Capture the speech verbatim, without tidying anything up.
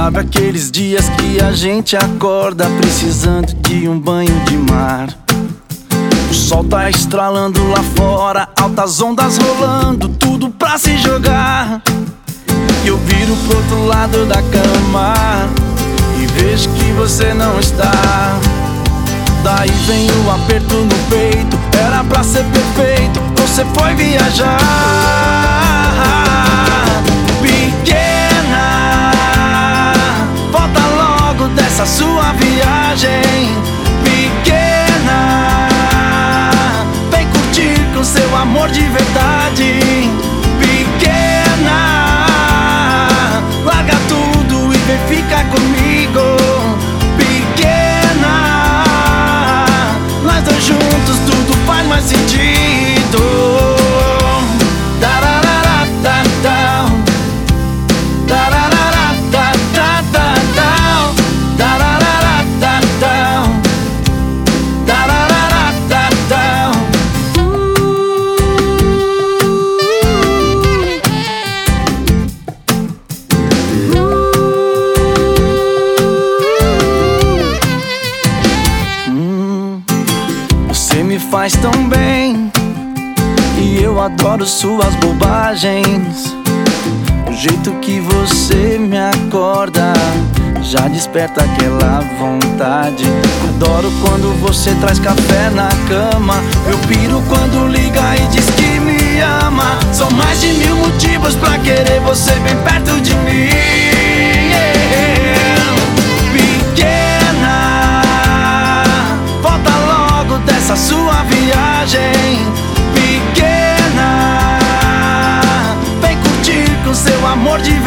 Sabe aqueles dias que a gente acorda precisando de um banho de mar? O sol tá estralando lá fora, altas ondas rolando, tudo pra se jogar. E eu viro pro outro lado da cama e vejo que você não está. Daí vem o aperto no peito, era pra ser perfeito, você foi viajar. Pequena, volta logo dessa sua viagem. Pequena, vem curtir com seu amor de verdade. Pequena, larga tudo e vem ficar comigo. Pequena, nós dois juntos tudo faz mais sentido. Você me faz tão bem e eu adoro suas bobagens. O jeito que você me acorda já desperta aquela vontade. Adoro quando você traz café na cama. Eu piro quando liga e diz que me ama. São mais de mil motivos pra querer você bem perto de mim. Essa sua viagem. Pequena, vem curtir com seu amor de verdade.